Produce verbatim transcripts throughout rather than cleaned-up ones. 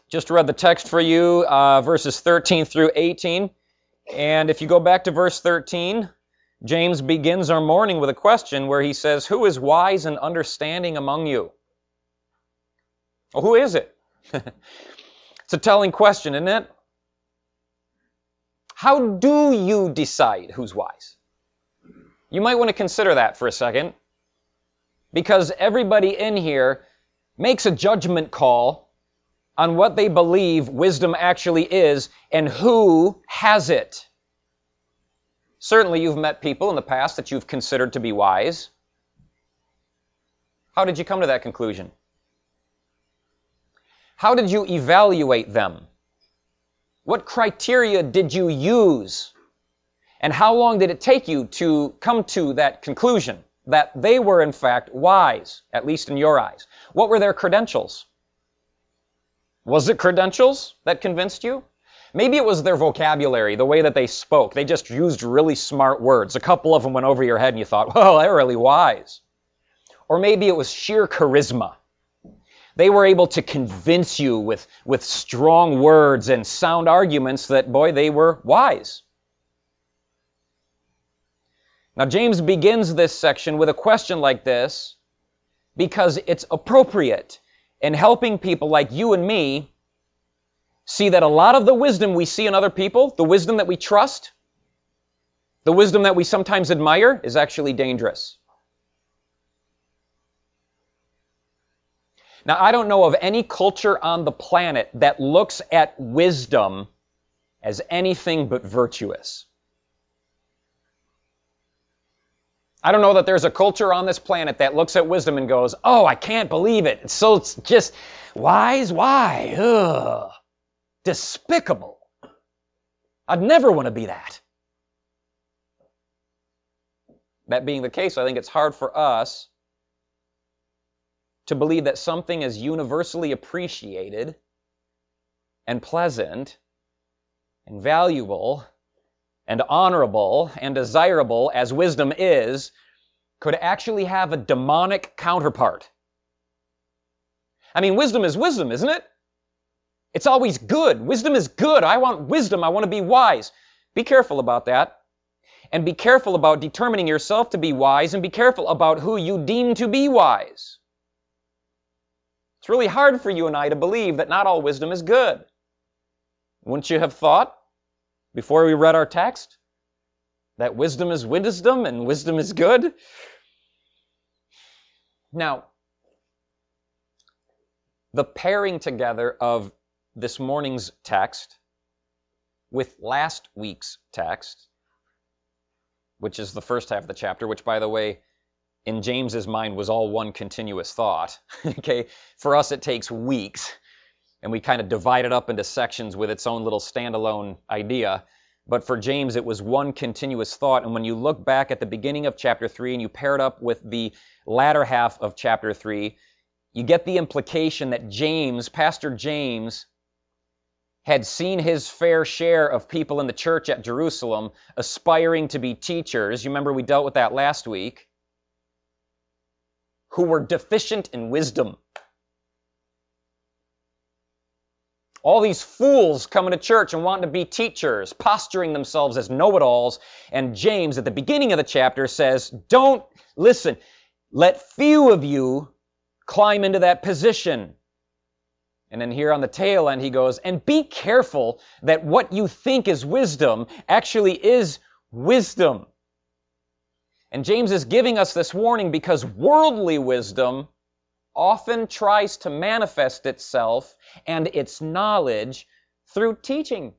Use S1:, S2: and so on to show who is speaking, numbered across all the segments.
S1: Just read the text for you, uh, verses thirteen through eighteen. And if you go back to verse thirteen, James begins our morning with a question where he says, "Who is wise and understanding among you?" Well, who is it? It's a telling question, isn't it? How do you decide who's wise? You might want to consider that for a second, because everybody in here makes a judgment call on what they believe wisdom actually is and who has it. Certainly you've met people in the past that you've considered to be wise. How did you come to that conclusion? How did you evaluate them? What criteria did you use? And how long did it take you to come to that conclusion that they were in fact wise, at least in your eyes? What were their credentials? Was it credentials that convinced you? Maybe it was their vocabulary, the way that they spoke. They just used really smart words. A couple of them went over your head and you thought, well, they're really wise. Or maybe it was sheer charisma. They were able to convince you with, with strong words and sound arguments that, boy, they were wise. Now, James begins this section with a question like this because it's appropriate in helping people like you and me see that a lot of the wisdom we see in other people, the wisdom that we trust, the wisdom that we sometimes admire, is actually dangerous. Now, I don't know of any culture on the planet that looks at wisdom as anything but virtuous. I don't know that there's a culture on this planet that looks at wisdom and goes, oh, I can't believe it. It's so it's just wise, why? Ugh. Despicable. I'd never want to be that. That being the case, I think it's hard for us to believe that something as universally appreciated and pleasant and valuable and honorable and desirable as wisdom is, could actually have a demonic counterpart. I mean, wisdom is wisdom, isn't it? It's always good. Wisdom is good. I want wisdom. I want to be wise. Be careful about that. And be careful about determining yourself to be wise, and be careful about who you deem to be wise. It's really hard for you and I to believe that not all wisdom is good. Wouldn't you have thought, before we read our text, that wisdom is wisdom and wisdom is good? Now, the pairing together of this morning's text with last week's text, which is the first half of the chapter, which, by the way, in James's mind was all one continuous thought. Okay, for us it takes weeks, and we kind of divide it up into sections with its own little standalone idea. But for James, it was one continuous thought. And when you look back at the beginning of chapter three and you pair it up with the latter half of chapter three, you get the implication that James, Pastor James, had seen his fair share of people in the church at Jerusalem aspiring to be teachers. You remember we dealt with that last week, who were deficient in wisdom. All these fools coming to church and wanting to be teachers, posturing themselves as know-it-alls. And James, at the beginning of the chapter, says, don't, listen, let few of you climb into that position. And then here on the tail end, he goes, and be careful that what you think is wisdom actually is wisdom. And James is giving us this warning because worldly wisdom often tries to manifest itself and its knowledge through teaching.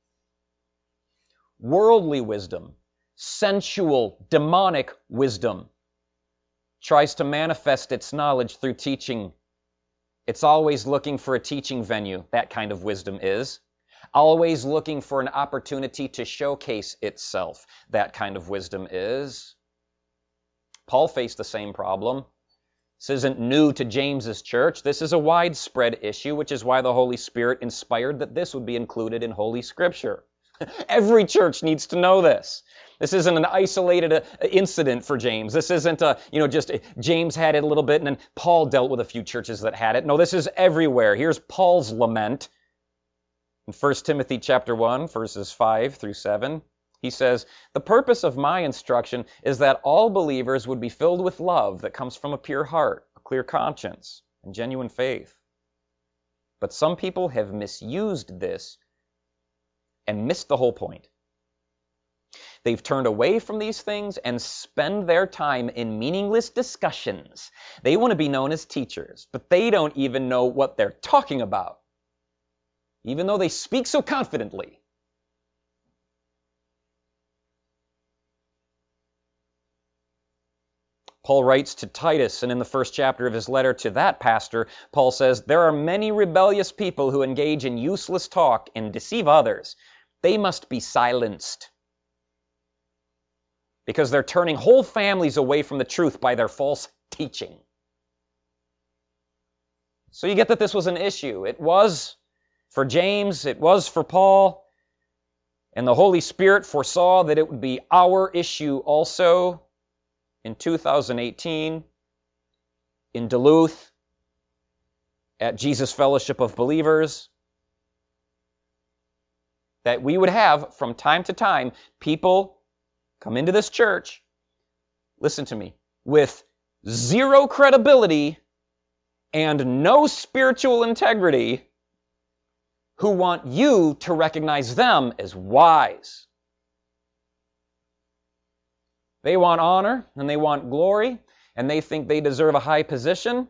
S1: Worldly wisdom, sensual, demonic wisdom, tries to manifest its knowledge through teaching. It's always looking for a teaching venue, that kind of wisdom is. Always looking for an opportunity to showcase itself, that kind of wisdom is. Paul faced the same problem. This isn't new to James's church. This is a widespread issue, which is why the Holy Spirit inspired that this would be included in Holy Scripture. Every church needs to know this. This isn't an isolated uh, incident for James. This isn't a, you know, just James had it a little bit and then Paul dealt with a few churches that had it. No, this is everywhere. Here's Paul's lament In First Timothy chapter one, verses five through seven, he says, "The purpose of my instruction is that all believers would be filled with love that comes from a pure heart, a clear conscience, and genuine faith. But some people have misused this and missed the whole point. They've turned away from these things and spend their time in meaningless discussions. They want to be known as teachers, but they don't even know what they're talking about, even though they speak so confidently." Paul writes to Titus, and in the first chapter of his letter to that pastor, Paul says, "There are many rebellious people who engage in useless talk and deceive others. They must be silenced, because they're turning whole families away from the truth by their false teaching." So you get that this was an issue. It was for James, it was for Paul, and the Holy Spirit foresaw that it would be our issue also in two thousand eighteen in Duluth at Jesus Fellowship of Believers, that we would have from time to time people come into this church, listen to me, with zero credibility and no spiritual integrity, who want you to recognize them as wise. They want honor and they want glory, and they think they deserve a high position.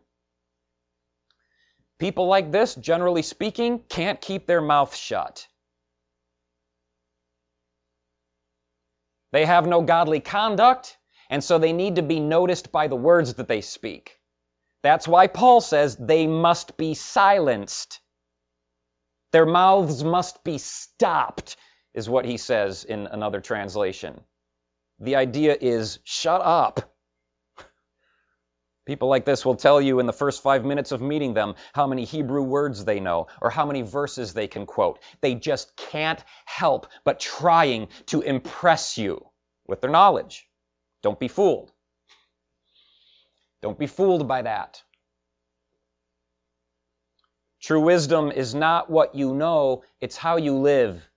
S1: People like this, generally speaking, can't keep their mouth shut. They have no godly conduct, and so they need to be noticed by the words that they speak. That's why Paul says they must be silenced. Their mouths must be stopped, is what he says in another translation. The idea is, shut up. People like this will tell you in the first five minutes of meeting them how many Hebrew words they know or how many verses they can quote. They just can't help but trying to impress you with their knowledge. Don't be fooled. Don't be fooled by that. True wisdom is not what you know, it's how you live.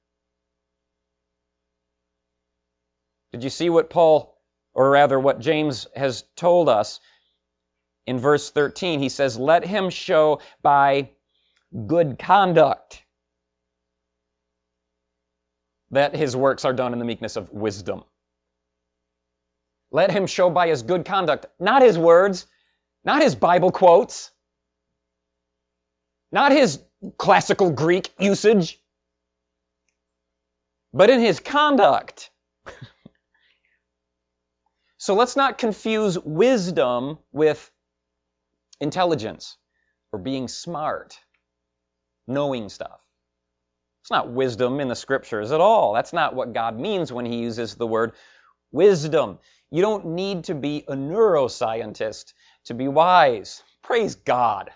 S1: Did you see what Paul, or rather what James has told us? In verse thirteen, he says, "Let him show by good conduct that his works are done in the meekness of wisdom." Let him show by his good conduct, not his words, not his Bible quotes, not his classical Greek usage, but in his conduct. So let's not confuse wisdom with intelligence or being smart, knowing stuff. It's not wisdom in the scriptures at all. That's not what God means when he uses the word wisdom. You don't need to be a neuroscientist to be wise. Praise God.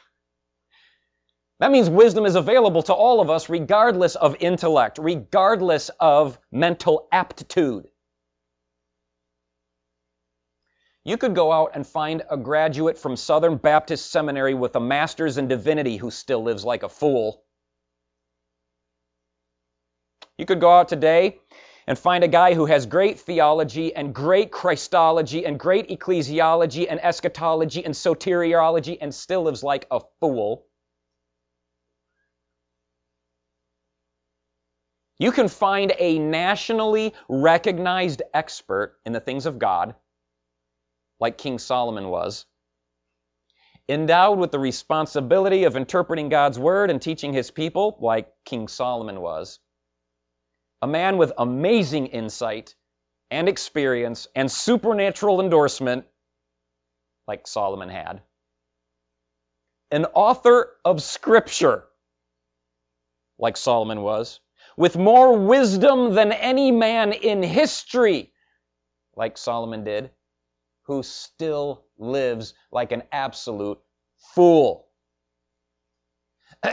S1: That means wisdom is available to all of us regardless of intellect, regardless of mental aptitude. You could go out and find a graduate from Southern Baptist Seminary with a master's in divinity who still lives like a fool. You could go out today and find a guy who has great theology and great Christology and great ecclesiology and eschatology and soteriology and still lives like a fool. You can find a nationally recognized expert in the things of God, like King Solomon was, endowed with the responsibility of interpreting God's word and teaching his people, like King Solomon was, a man with amazing insight and experience and supernatural endorsement, like Solomon had, an author of Scripture, like Solomon was, with more wisdom than any man in history, like Solomon did, who still lives like an absolute fool,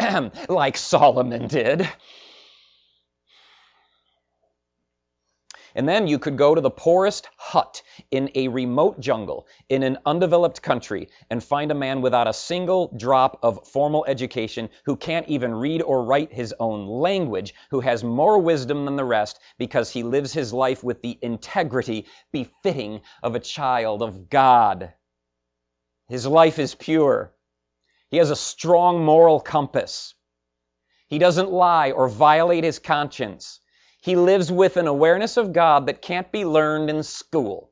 S1: like Solomon did. And then you could go to the poorest hut in a remote jungle, in an undeveloped country, and find a man without a single drop of formal education, who can't even read or write his own language, who has more wisdom than the rest because he lives his life with the integrity befitting of a child of God. His life is pure. He has a strong moral compass. He doesn't lie or violate his conscience. He lives with an awareness of God that can't be learned in school.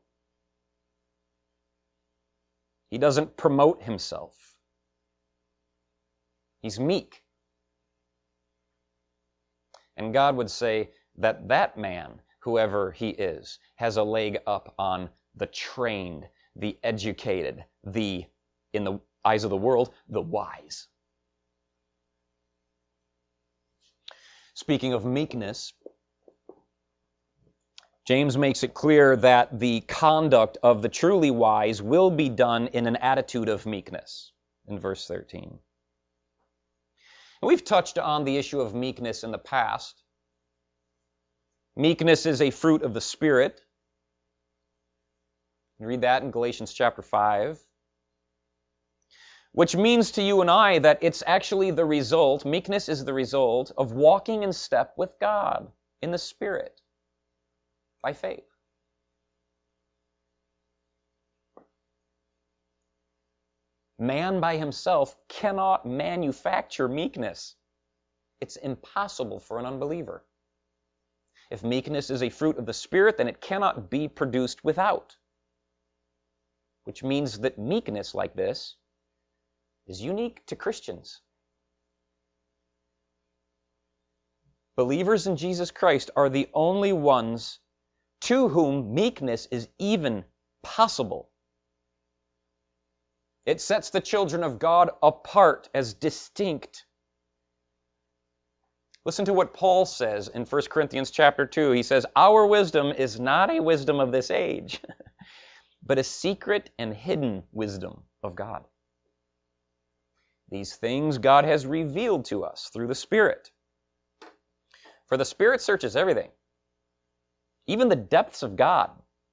S1: He doesn't promote himself. He's meek. And God would say that that man, whoever he is, has a leg up on the trained, the educated, the, in the eyes of the world, the wise. Speaking of meekness, James makes it clear that the conduct of the truly wise will be done in an attitude of meekness, in verse thirteen. And we've touched on the issue of meekness in the past. Meekness is a fruit of the Spirit. You read that in Galatians chapter five. Which means to you and I that it's actually the result, meekness is the result of walking in step with God in the Spirit by faith. Man by himself cannot manufacture meekness. It's impossible for an unbeliever. If meekness is a fruit of the Spirit, then it cannot be produced without. Which means that meekness like this is unique to Christians. Believers in Jesus Christ are the only ones to whom meekness is even possible. It sets the children of God apart as distinct. Listen to what Paul says in First Corinthians chapter two. He says, "Our wisdom is not a wisdom of this age, but a secret and hidden wisdom of God. These things God has revealed to us through the Spirit. For the Spirit searches everything, even the depths of God.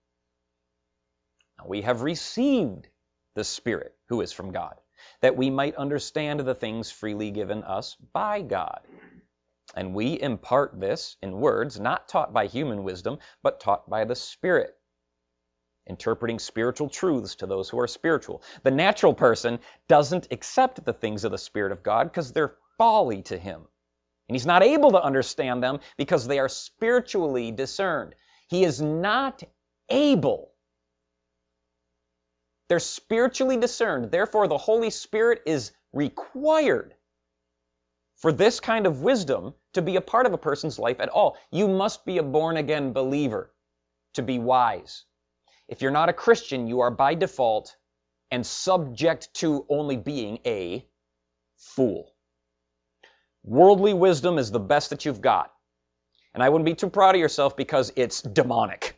S1: Now, we have received the Spirit who is from God, that we might understand the things freely given us by God. And we impart this in words not taught by human wisdom, but taught by the Spirit, interpreting spiritual truths to those who are spiritual. The natural person doesn't accept the things of the Spirit of God because they're folly to him. And he's not able to understand them because they are spiritually discerned. He is not able. They're spiritually discerned. Therefore, the Holy Spirit is required for this kind of wisdom to be a part of a person's life at all. You must be a born-again believer to be wise. If you're not a Christian, you are by default and subject to only being a fool. Worldly wisdom is the best that you've got. And I wouldn't be too proud of yourself because it's demonic.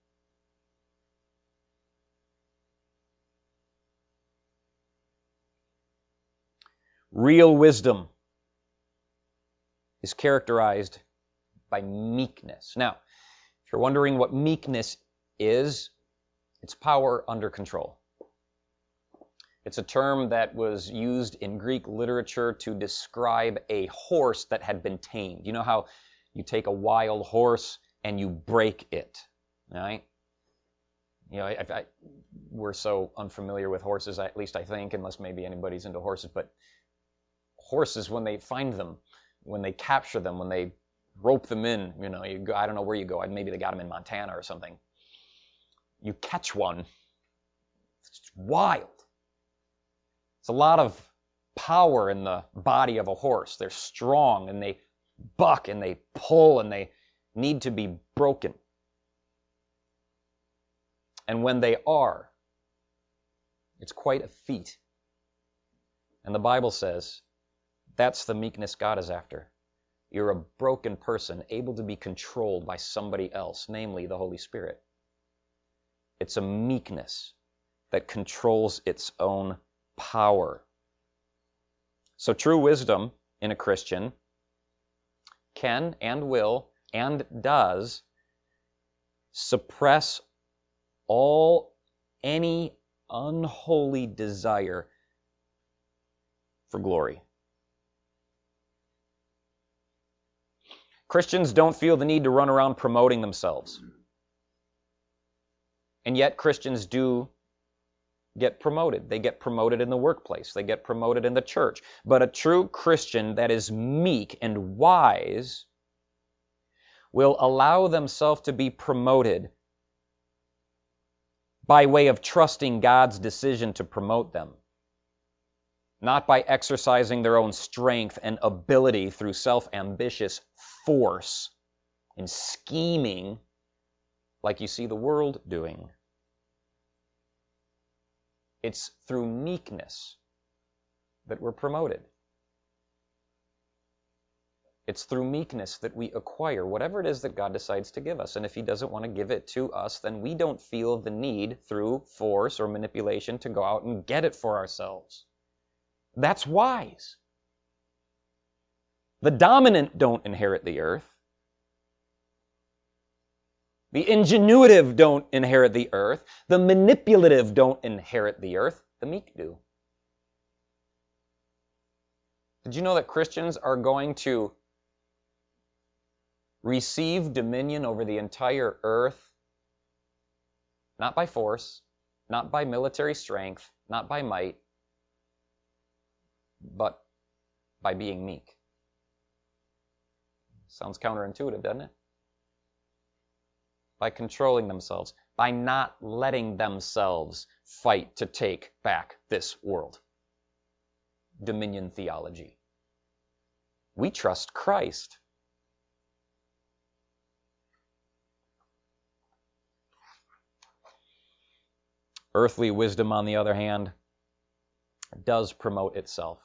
S1: Real wisdom is characterized by meekness. Now, if you're wondering what meekness is, it's power under control. It's a term that was used in Greek literature to describe a horse that had been tamed. You know how you take a wild horse and you break it, right? You know, I, I, we're so unfamiliar with horses, at least I think, unless maybe anybody's into horses, but horses, when they find them, when they capture them, when they rope them in, you know, you go, I don't know where you go, maybe they got them in Montana or something. You catch one, it's wild. It's a lot of power in the body of a horse. They're strong and they buck and they pull and they need to be broken. And when they are, it's quite a feat. And the Bible says that's the meekness God is after. You're a broken person able to be controlled by somebody else, namely the Holy Spirit. It's a meekness that controls its own power. So true wisdom in a Christian can and will and does suppress all any unholy desire for glory. Christians don't feel the need to run around promoting themselves. And yet Christians do get promoted. They get promoted in the workplace. They get promoted in the church. But a true Christian that is meek and wise will allow themselves to be promoted by way of trusting God's decision to promote them, not by exercising their own strength and ability through self-ambitious force and scheming like you see the world doing. It's through meekness that we're promoted. It's through meekness that we acquire whatever it is that God decides to give us. And if He doesn't want to give it to us, then we don't feel the need through force or manipulation to go out and get it for ourselves. That's wise. The dominant don't inherit the earth. The ingenuitive don't inherit the earth. The manipulative don't inherit the earth. The meek do. Did you know that Christians are going to receive dominion over the entire earth, not by force, not by military strength, not by might, but by being meek? Sounds counterintuitive, doesn't it? By controlling themselves, by not letting themselves fight to take back this world. Dominion theology. We trust Christ. Earthly wisdom, on the other hand, does promote itself.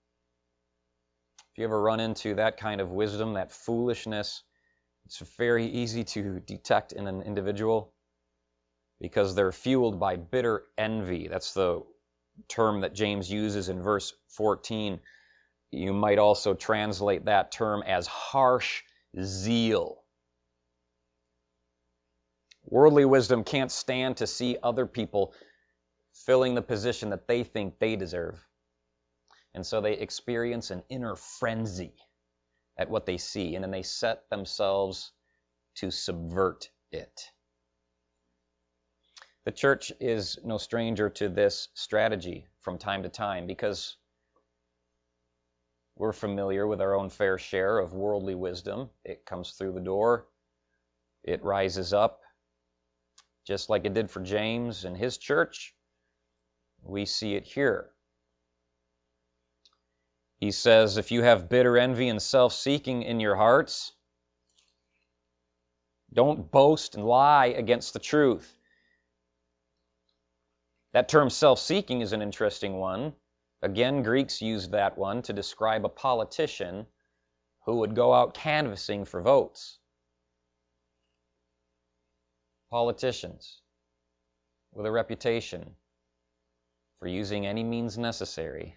S1: If you ever run into that kind of wisdom, that foolishness, it's very easy to detect in an individual because they're fueled by bitter envy. That's the term that James uses in verse fourteen. You might also translate that term as harsh zeal. Worldly wisdom can't stand to see other people filling the position that they think they deserve. And so they experience an inner frenzy at what they see, and then they set themselves to subvert it. The church is no stranger to this strategy from time to time because we're familiar with our own fair share of worldly wisdom. It comes through the door. It rises up. Just like it did for James and his church, we see it here. He says, if you have bitter envy and self-seeking in your hearts, don't boast and lie against the truth. That term self-seeking is an interesting one. Again, Greeks used that one to describe a politician who would go out canvassing for votes. Politicians with a reputation for using any means necessary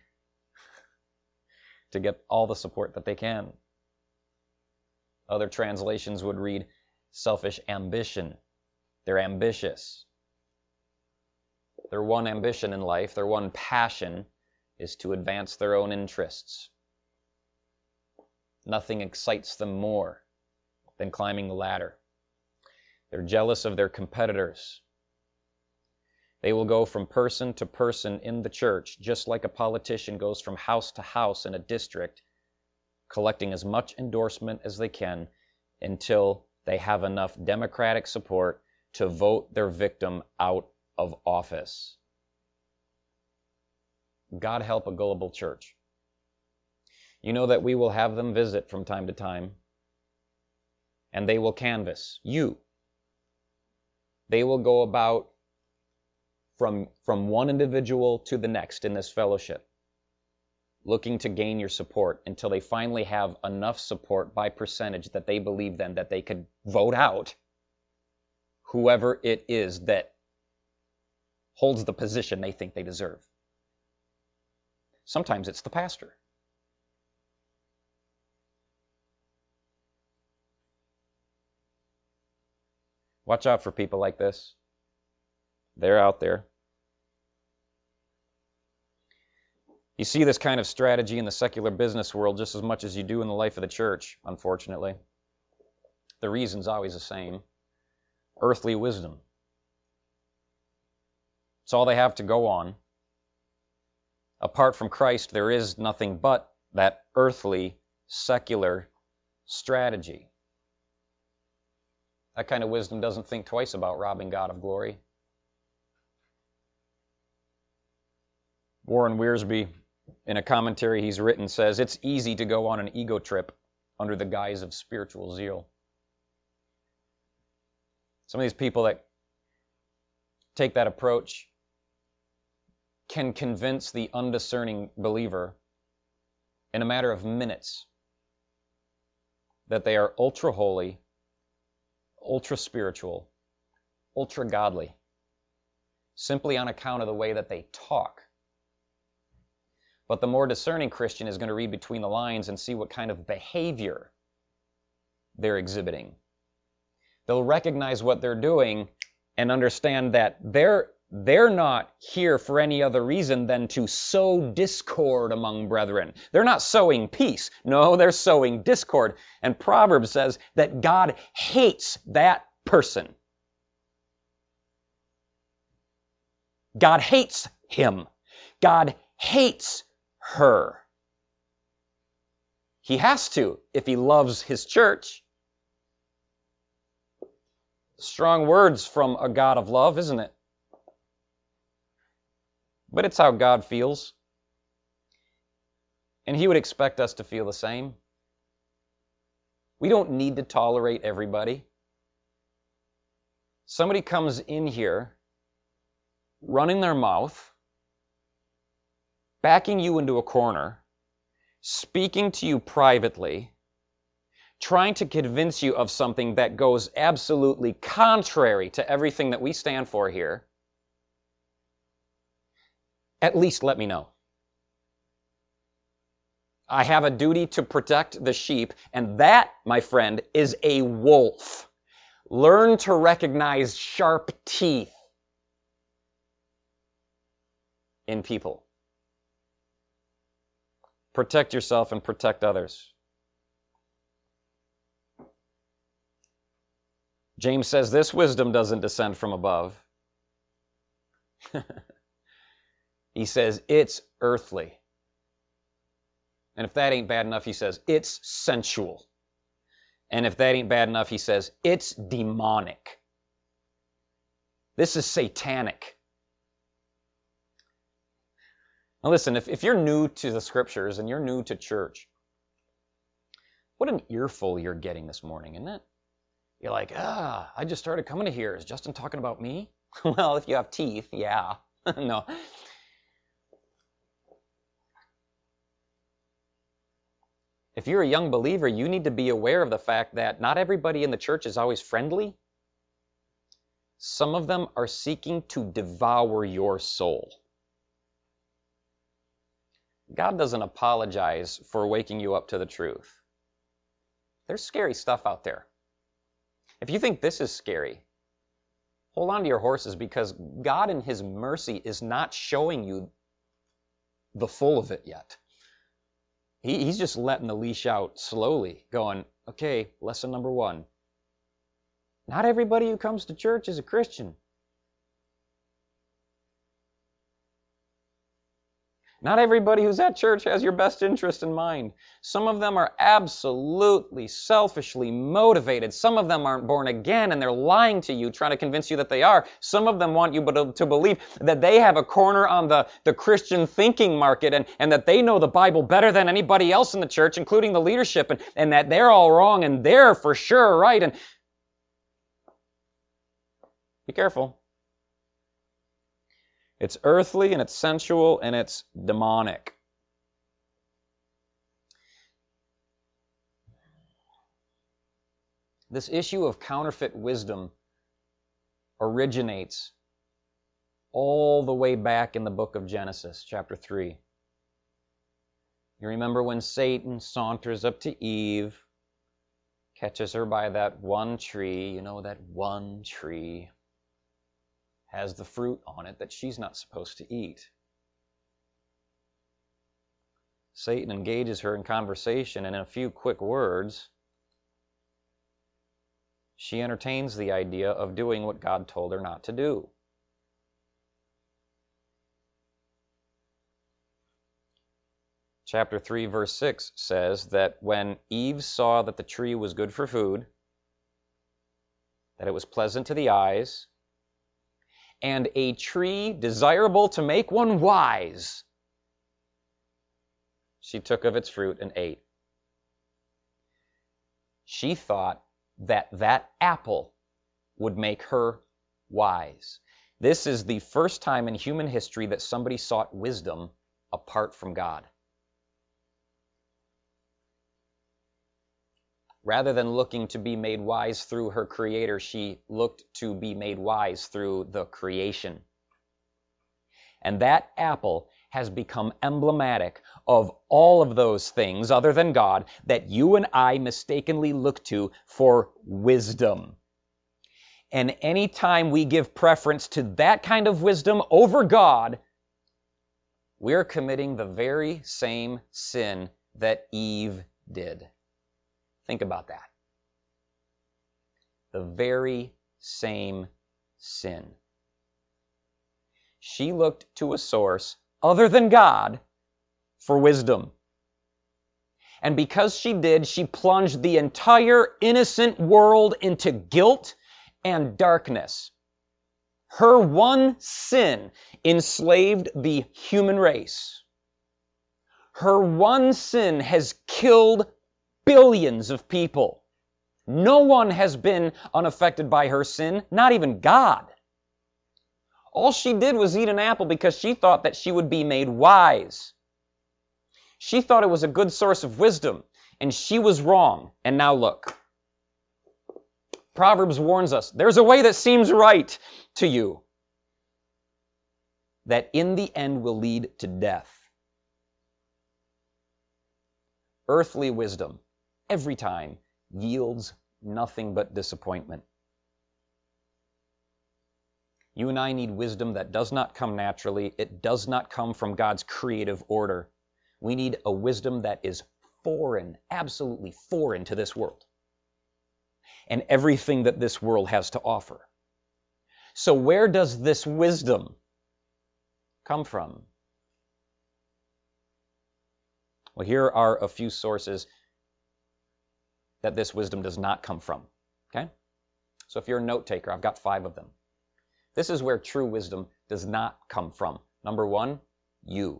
S1: to get all the support that they can. Other translations would read selfish ambition. They're ambitious. Their one ambition in life, their one passion is to advance their own interests. Nothing excites them more than climbing the ladder. They're jealous of their competitors. They will go from person to person in the church, just like a politician goes from house to house in a district, collecting as much endorsement as they can until they have enough democratic support to vote their victim out of office. God help a gullible church. You know that we will have them visit from time to time, and they will canvass you. They will go about from, from one individual to the next in this fellowship, looking to gain your support until they finally have enough support by percentage that they believe then that they could vote out whoever it is that holds the position they think they deserve. Sometimes it's the pastor. Watch out for people like this. They're out there. You see this kind of strategy in the secular business world just as much as you do in the life of the church, unfortunately. The reason's always the same. Earthly wisdom. It's all they have to go on. Apart from Christ, there is nothing but that earthly, secular strategy. That kind of wisdom doesn't think twice about robbing God of glory. Warren Wiersbe, in a commentary he's written, says, it's easy to go on an ego trip under the guise of spiritual zeal. Some of these people that take that approach can convince the undiscerning believer in a matter of minutes that they are ultra holy, ultra spiritual, ultra godly, simply on account of the way that they talk. But the more discerning Christian is going to read between the lines and see what kind of behavior they're exhibiting. They'll recognize what they're doing and understand that they're they're not here for any other reason than to sow discord among brethren. They're not sowing peace. No, they're sowing discord. And Proverbs says that God hates that person. God hates him. God hates her. He has to if he loves his church. Strong words from a God of love, isn't it? But it's how God feels. And he would expect us to feel the same. We don't need to tolerate everybody. Somebody comes in here running their mouth, backing you into a corner, speaking to you privately, trying to convince you of something that goes absolutely contrary to everything that we stand for here. At least let me know. I have a duty to protect the sheep, and that, my friend, is a wolf. Learn to recognize sharp teeth in people. Protect yourself and protect others. James says this wisdom doesn't descend from above. He says it's earthly. And if that ain't bad enough, he says it's sensual. And if that ain't bad enough, he says it's demonic. This is satanic. Now listen, if, if you're new to the scriptures and you're new to church, what an earful you're getting this morning, isn't it? You're like, ah, I just started coming to here. Is Justin talking about me? Well, if you have teeth, yeah. No. If you're a young believer, you need to be aware of the fact that not everybody in the church is always friendly. Some of them are seeking to devour your soul. God doesn't apologize for waking you up to the truth. There's scary stuff out there. If you think this is scary, hold on to your horses, because God in his mercy is not showing you the full of it yet. He, he's just letting the leash out slowly, going, okay, lesson number one. Not everybody who comes to church is a Christian. Not everybody who's at church has your best interest in mind. Some of them are absolutely selfishly motivated. Some of them aren't born again and they're lying to you, trying to convince you that they are. Some of them want you to believe that they have a corner on the, the Christian thinking market and, and that they know the Bible better than anybody else in the church, including the leadership, and, and that they're all wrong and they're for sure right. And be careful. It's earthly and it's sensual and it's demonic. This issue of counterfeit wisdom originates all the way back in the book of Genesis, chapter three. You remember when Satan saunters up to Eve, catches her by that one tree. You know, that one tree has the fruit on it that she's not supposed to eat. Satan engages her in conversation, and in a few quick words, she entertains the idea of doing what God told her not to do. Chapter three, verse six says that when Eve saw that the tree was good for food, that it was pleasant to the eyes, and a tree desirable to make one wise, she took of its fruit and ate. She thought that that apple would make her wise. This is the first time in human history that somebody sought wisdom apart from God. Rather than looking to be made wise through her Creator, she looked to be made wise through the creation. And that apple has become emblematic of all of those things other than God that you and I mistakenly look to for wisdom. And any time we give preference to that kind of wisdom over God, we're committing the very same sin that Eve did. Think about that. The very same sin. She looked to a source other than God for wisdom. And because she did, she plunged the entire innocent world into guilt and darkness. Her one sin enslaved the human race. Her one sin has killed billions of people. No one has been unaffected by her sin, not even God. All she did was eat an apple because she thought that she would be made wise. She thought it was a good source of wisdom, and she was wrong. And now look. Proverbs warns us, there's a way that seems right to you, that in the end will lead to death. Earthly wisdom, every time, yields nothing but disappointment. You and I need wisdom that does not come naturally. It does not come from God's creative order. We need a wisdom that is foreign, absolutely foreign to this world and everything that this world has to offer. So where does this wisdom come from? Well, here are a few sources that this wisdom does not come from. Okay? So if you're a note taker, I've got five of them. This is where true wisdom does not come from. Number one, you.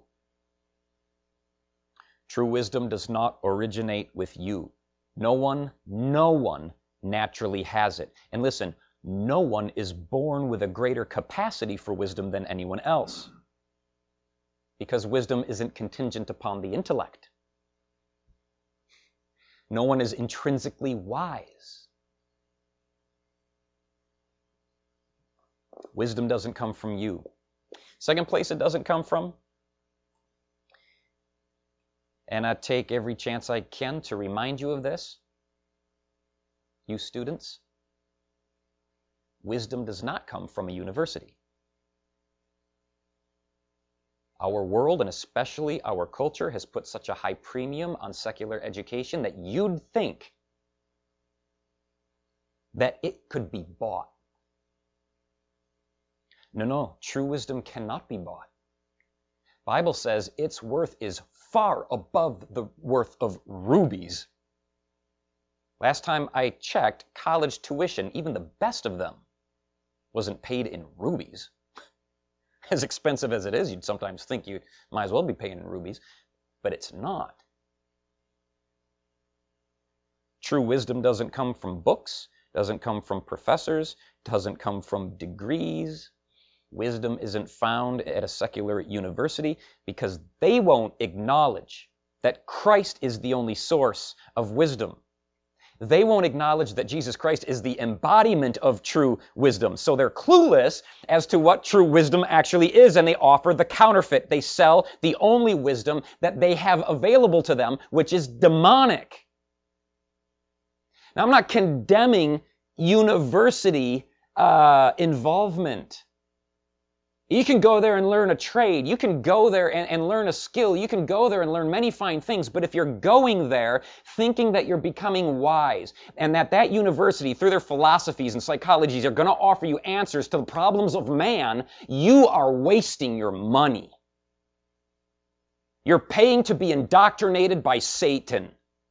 S1: True wisdom does not originate with you. No one, no one naturally has it. And listen, no one is born with a greater capacity for wisdom than anyone else. Because wisdom isn't contingent upon the intellect. No one is intrinsically wise. Wisdom doesn't come from you. Second place it doesn't come from, and I take every chance I can to remind you of this, you students, wisdom does not come from a university. Our world, and especially our culture, has put such a high premium on secular education that you'd think that it could be bought. No, no, true wisdom cannot be bought. The Bible says its worth is far above the worth of rubies. Last time I checked, college tuition, even the best of them, wasn't paid in rubies. As expensive as it is, you'd sometimes think you might as well be paying in rubies, but it's not. True wisdom doesn't come from books, doesn't come from professors, doesn't come from degrees. Wisdom isn't found at a secular university because they won't acknowledge that Christ is the only source of wisdom. They won't acknowledge that Jesus Christ is the embodiment of true wisdom. So they're clueless as to what true wisdom actually is, and they offer the counterfeit. They sell the only wisdom that they have available to them, which is demonic. Now, I'm not condemning university uh, involvement. You can go there and learn a trade. You can go there and, and learn a skill. You can go there and learn many fine things. But if you're going there thinking that you're becoming wise and that that university, through their philosophies and psychologies, are going to offer you answers to the problems of man, you are wasting your money. You're paying to be indoctrinated by Satan.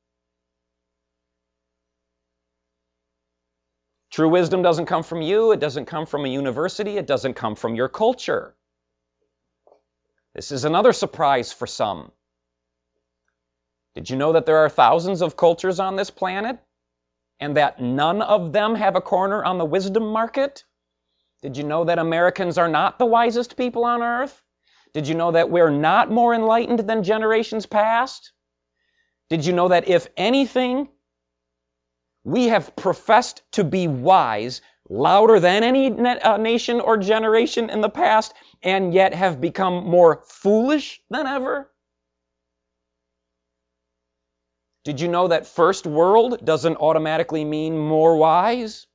S1: True wisdom doesn't come from you. It doesn't come from a university. It doesn't come from your culture. This is another surprise for some. Did you know that there are thousands of cultures on this planet and that none of them have a corner on the wisdom market? Did you know that Americans are not the wisest people on earth? Did you know that we're not more enlightened than generations past? Did you know that if anything, we have professed to be wise louder than any uh, nation or generation in the past, and yet have become more foolish than ever? Did you know that first world doesn't automatically mean more wise?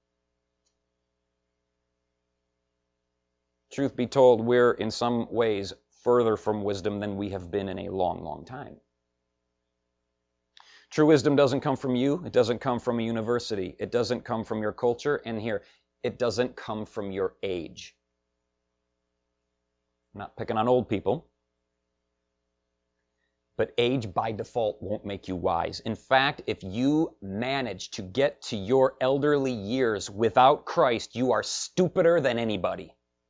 S1: Truth be told, we're in some ways further from wisdom than we have been in a long, long time. True wisdom doesn't come from you. It doesn't come from a university. It doesn't come from your culture. And here, it doesn't come from your age. I'm not picking on old people. But age by default won't make you wise. In fact, if you manage to get to your elderly years without Christ, you are stupider than anybody.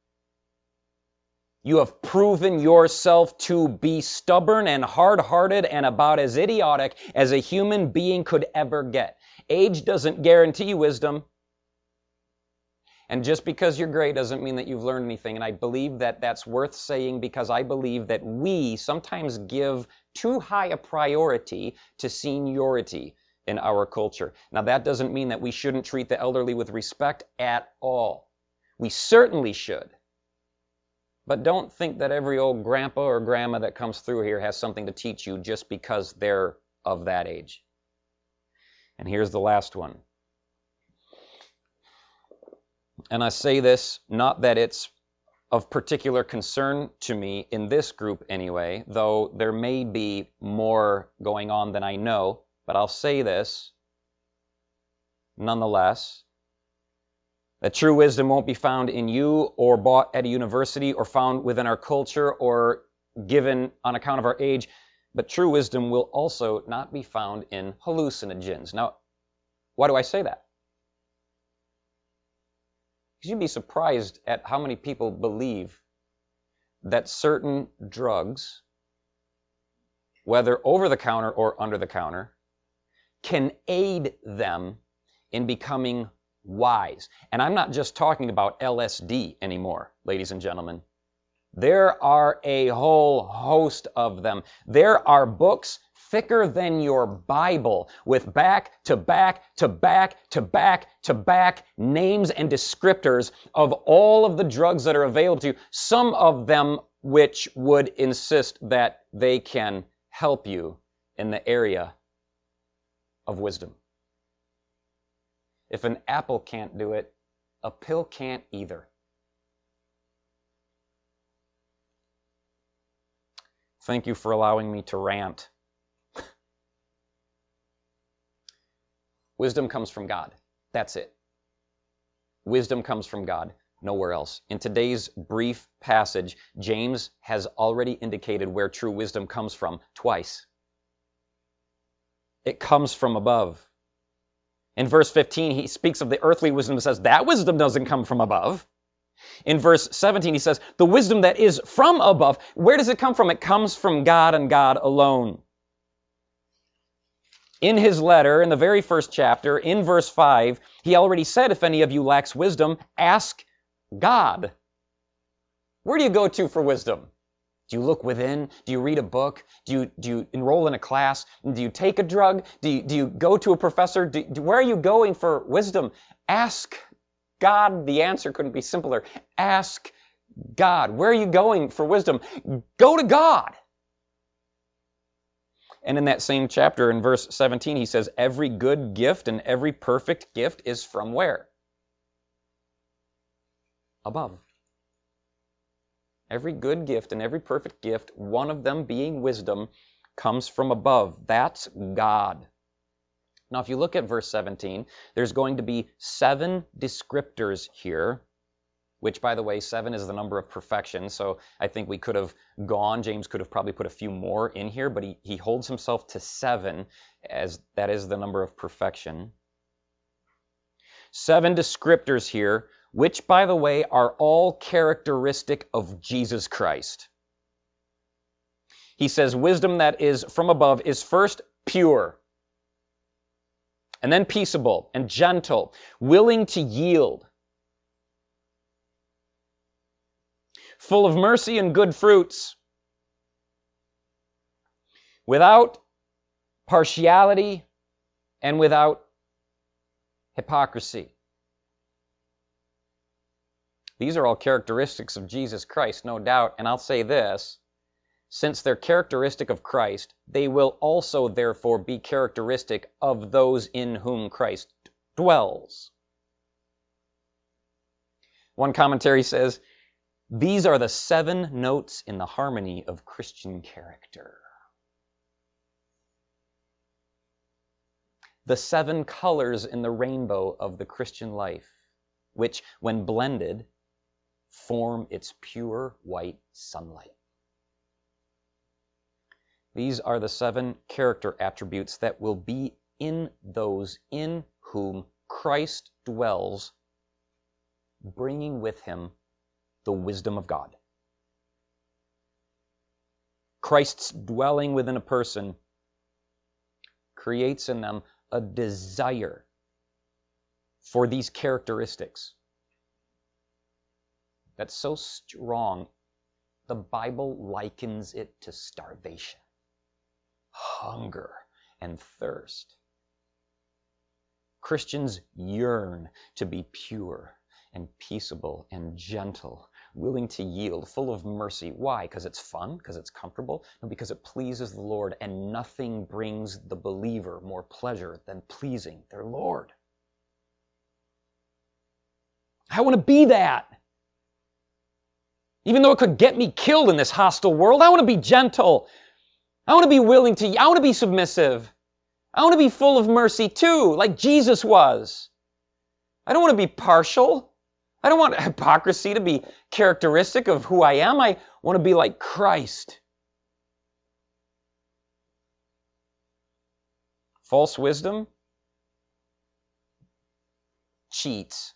S1: You have proven yourself to be stubborn and hard-hearted and about as idiotic as a human being could ever get. Age doesn't guarantee wisdom. And just because you're gray doesn't mean that you've learned anything. And I believe that that's worth saying because I believe that we sometimes give too high a priority to seniority in our culture. Now, that doesn't mean that we shouldn't treat the elderly with respect at all. We certainly should. But don't think that every old grandpa or grandma that comes through here has something to teach you just because they're of that age. And here's the last one. And I say this not that it's of particular concern to me in this group anyway, though there may be more going on than I know, but I'll say this nonetheless. That true wisdom won't be found in you or bought at a university or found within our culture or given on account of our age, but true wisdom will also not be found in hallucinogens. Now, why do I say that? Because you'd be surprised at how many people believe that certain drugs, whether over the counter or under the counter, can aid them in becoming wise. And I'm not just talking about L S D anymore, ladies and gentlemen. There are a whole host of them. There are books thicker than your Bible with back to back to back to back to back names and descriptors of all of the drugs that are available to you, some of them which would insist that they can help you in the area of wisdom. If an apple can't do it, a pill can't either. Thank you for allowing me to rant. Wisdom comes from God. That's it. Wisdom comes from God, nowhere else. In today's brief passage, James has already indicated where true wisdom comes from twice. It comes from above. In verse fifteen, he speaks of the earthly wisdom and says, that wisdom doesn't come from above. In verse seventeen, he says, the wisdom that is from above, where does it come from? It comes from God and God alone. In his letter, in the very first chapter, in verse five, he already said, if any of you lacks wisdom, ask God. Where do you go to for wisdom? Do you look within? Do you read a book? Do you, do you enroll in a class? Do you take a drug? Do you, do you go to a professor? Do, do, where are you going for wisdom? Ask God. The answer couldn't be simpler. Ask God. Where are you going for wisdom? Go to God. And in that same chapter, in verse seventeen, he says, every good gift and every perfect gift is from where? Above. Every good gift and every perfect gift, one of them being wisdom, comes from above. That's God. Now, if you look at verse seventeen, there's going to be seven descriptors here, which, by the way, seven is the number of perfection. So I think we could have gone, James could have probably put a few more in here, but he, he holds himself to seven, as that is the number of perfection. Seven descriptors here, which, by the way, are all characteristic of Jesus Christ. He says wisdom that is from above is first pure, and then peaceable and gentle, willing to yield, full of mercy and good fruits, without partiality and without hypocrisy. These are all characteristics of Jesus Christ, no doubt. And I'll say this, since they're characteristic of Christ, they will also therefore be characteristic of those in whom Christ dwells. One commentary says, these are the seven notes in the harmony of Christian character. The seven colors in the rainbow of the Christian life, which, when blended, form its pure white sunlight. These are the seven character attributes that will be in those in whom Christ dwells, bringing with him the wisdom of God. Christ's dwelling within a person creates in them a desire for these characteristics that's so strong, the Bible likens it to starvation, hunger, and thirst. Christians yearn to be pure and peaceable and gentle, willing to yield, full of mercy. Why? Because it's fun? Because it's comfortable? No, because it pleases the Lord, and nothing brings the believer more pleasure than pleasing their Lord. I want to be that. Even though it could get me killed in this hostile world, I want to be gentle. I want to be willing to, I want to be submissive. I want to be full of mercy too, like Jesus was. I don't want to be partial. I don't want hypocrisy to be characteristic of who I am. I want to be like Christ. False wisdom cheats.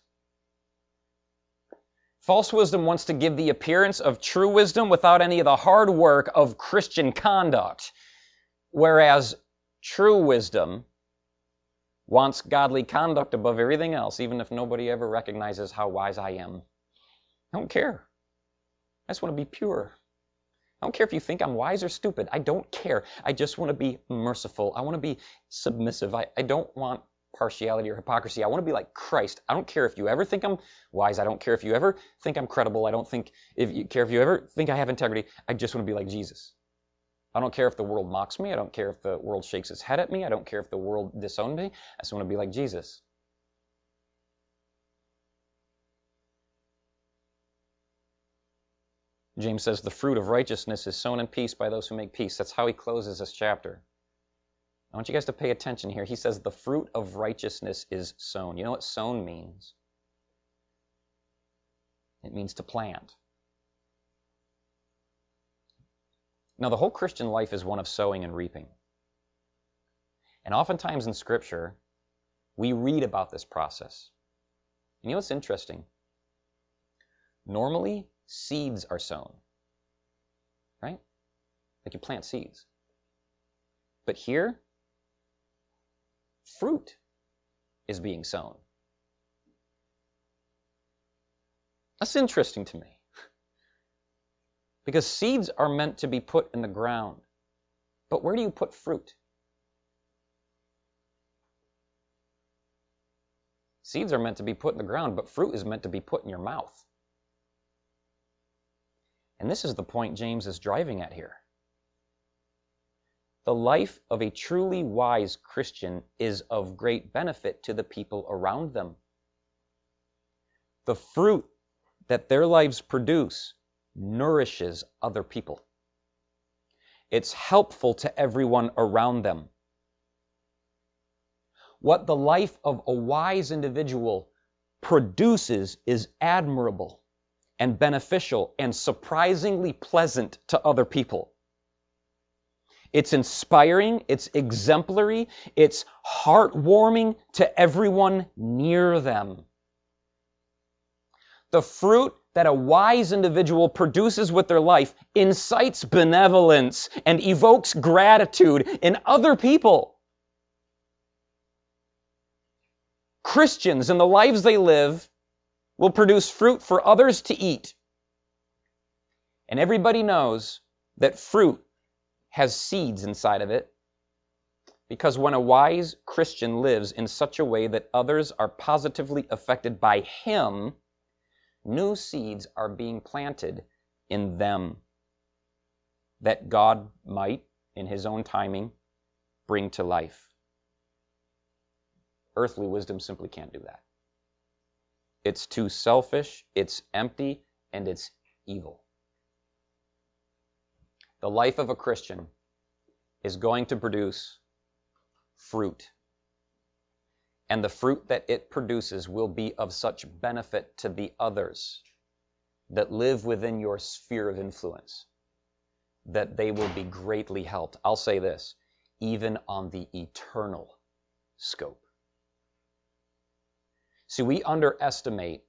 S1: False wisdom wants to give the appearance of true wisdom without any of the hard work of Christian conduct, whereas true wisdom wants godly conduct above everything else, even if nobody ever recognizes how wise I am. I don't care. I just want to be pure. I don't care if you think I'm wise or stupid. I don't care. I just want to be merciful. I want to be submissive. I, I don't want partiality or hypocrisy. I want to be like Christ. I don't care if you ever think I'm wise. I don't care if you ever think I'm credible. I don't think if you care if you ever think I have integrity. I just want to be like Jesus. I don't care if the world mocks me. I don't care if the world shakes its head at me. I don't care if the world disowns me. I just want to be like Jesus. James says the fruit of righteousness is sown in peace by those who make peace. That's how he closes this chapter. I want you guys to pay attention here. He says the fruit of righteousness is sown. You know what sown means? It means to plant. Now, the whole Christian life is one of sowing and reaping. And oftentimes in Scripture, we read about this process. And you know what's interesting? Normally, seeds are sown, right? Like you plant seeds. But here, fruit is being sown. That's interesting to me. Because seeds are meant to be put in the ground. But where do you put fruit? Seeds are meant to be put in the ground, but fruit is meant to be put in your mouth. And this is the point James is driving at here. The life of a truly wise Christian is of great benefit to the people around them. The fruit that their lives produce nourishes other people. It's helpful to everyone around them. What the life of a wise individual produces is admirable and beneficial and surprisingly pleasant to other people. It's inspiring, it's exemplary, it's heartwarming to everyone near them. The fruit that a wise individual produces with their life incites benevolence and evokes gratitude in other people. Christians, in the lives they live, will produce fruit for others to eat. And everybody knows that fruit has seeds inside of it, because when a wise Christian lives in such a way that others are positively affected by him, new seeds are being planted in them that God might, in his own timing, bring to life. Earthly wisdom simply can't do that. It's too selfish, it's empty, and it's evil. The life of a Christian is going to produce fruit. And the fruit that it produces will be of such benefit to the others that live within your sphere of influence that they will be greatly helped. I'll say this, even on the eternal scope. See, we underestimate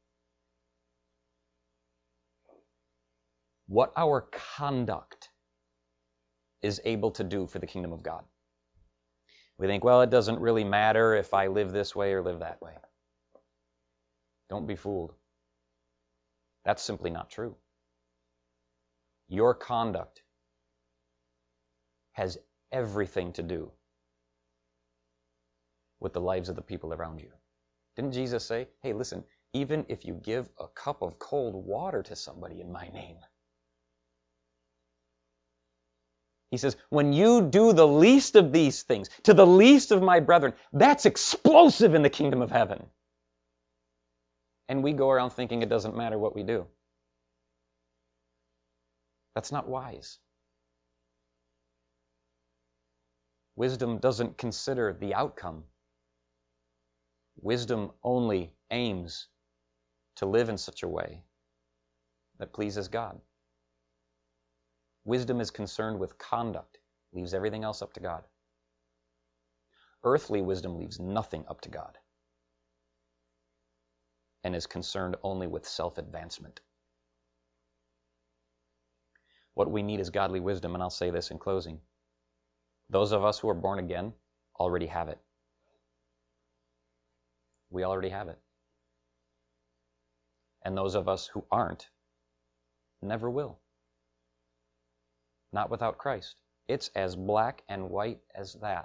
S1: what our conduct is able to do for the kingdom of God. We think, well, it doesn't really matter if I live this way or live that way. Don't be fooled. That's simply not true. Your conduct has everything to do with the lives of the people around you. Didn't Jesus say, hey, listen, even if you give a cup of cold water to somebody in my name, he says, when you do the least of these things, to the least of my brethren, that's explosive in the kingdom of heaven. And we go around thinking it doesn't matter what we do. That's not wise. Wisdom doesn't consider the outcome. Wisdom only aims to live in such a way that pleases God. Wisdom is concerned with conduct, leaves everything else up to God. Earthly wisdom leaves nothing up to God and is concerned only with self-advancement. What we need is godly wisdom, and I'll say this in closing. Those of us who are born again already have it. We already have it. And those of us who aren't never will. Not without Christ. It's as black and white as that.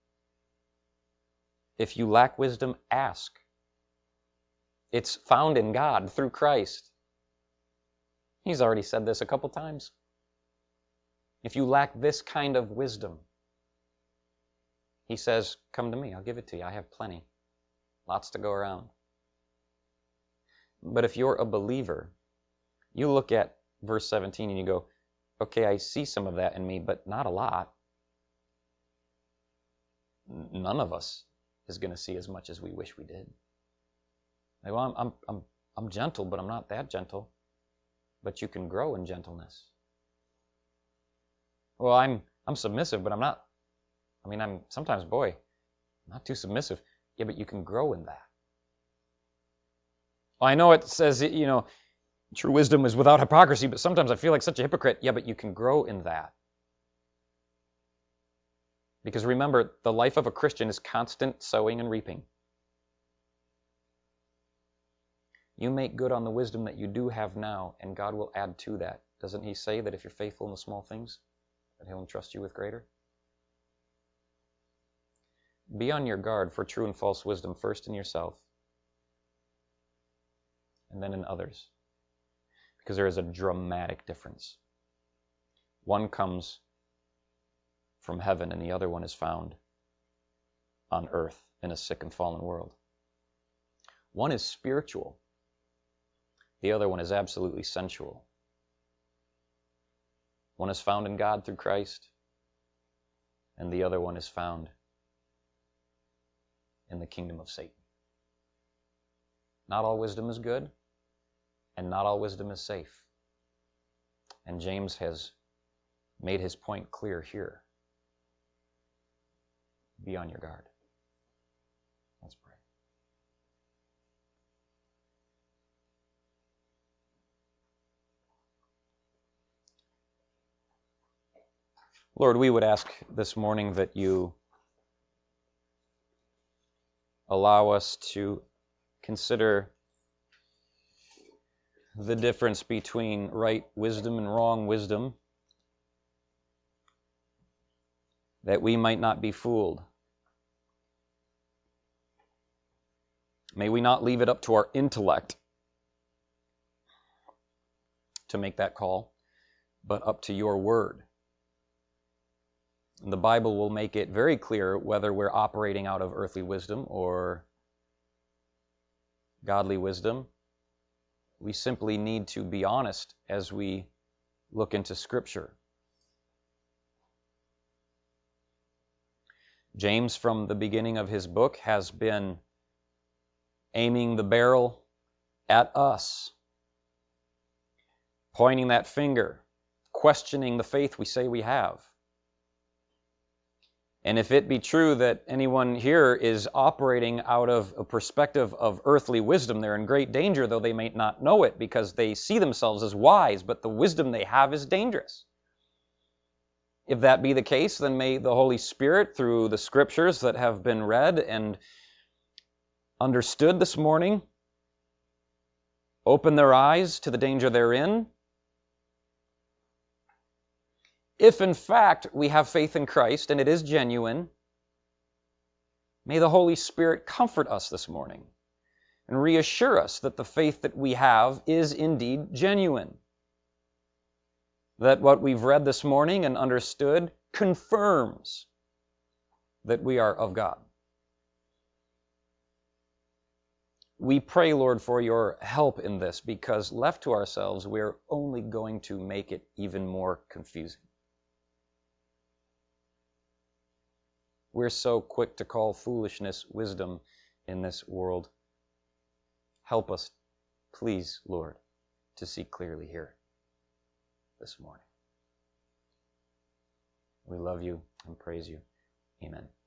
S1: If you lack wisdom, ask. It's found in God through Christ. He's already said this a couple times. If you lack this kind of wisdom, he says, come to me, I'll give it to you. I have plenty. Lots to go around. But if you're a believer, you look at verse seventeen and you go, okay, I see some of that in me, but not a lot. None of us is going to see as much as we wish we did. Like, well, I'm, I'm, I'm, I'm gentle, but I'm not that gentle. But you can grow in gentleness. Well, I'm, I'm submissive, but I'm not. I mean, I'm sometimes, boy, not too submissive. Yeah, but you can grow in that. Well, I know it says, you know, true wisdom is without hypocrisy, but sometimes I feel like such a hypocrite. Yeah, but you can grow in that. Because remember, the life of a Christian is constant sowing and reaping. You make good on the wisdom that you do have now, and God will add to that. Doesn't he say that if you're faithful in the small things, that he'll entrust you with greater? Be on your guard for true and false wisdom, first in yourself, and then in others. Because there is a dramatic difference. One comes from heaven, and the other one is found on earth in a sick and fallen world. One is spiritual. The other one is absolutely sensual. One is found in God through Christ, and the other one is found in the kingdom of Satan. Not all wisdom is good, and not all wisdom is safe. And James has made his point clear here. Be on your guard. Let's pray. Lord, we would ask this morning that you allow us to consider the difference between right wisdom and wrong wisdom, that we might not be fooled. May we not leave it up to our intellect to make that call, but up to your word. The Bible will make it very clear whether we're operating out of earthly wisdom or godly wisdom. We simply need to be honest as we look into Scripture. James, from the beginning of his book, has been aiming the barrel at us, pointing that finger, questioning the faith we say we have. And if it be true that anyone here is operating out of a perspective of earthly wisdom, they're in great danger, though they may not know it, because they see themselves as wise, but the wisdom they have is dangerous. If that be the case, then may the Holy Spirit, through the Scriptures that have been read and understood this morning, open their eyes to the danger therein. If in fact we have faith in Christ and it is genuine, may the Holy Spirit comfort us this morning and reassure us that the faith that we have is indeed genuine. That what we've read this morning and understood confirms that we are of God. We pray, Lord, for your help in this, because left to ourselves, we're only going to make it even more confusing. We're so quick to call foolishness wisdom in this world. Help us, please, Lord, to see clearly here this morning. We love you and praise you. Amen.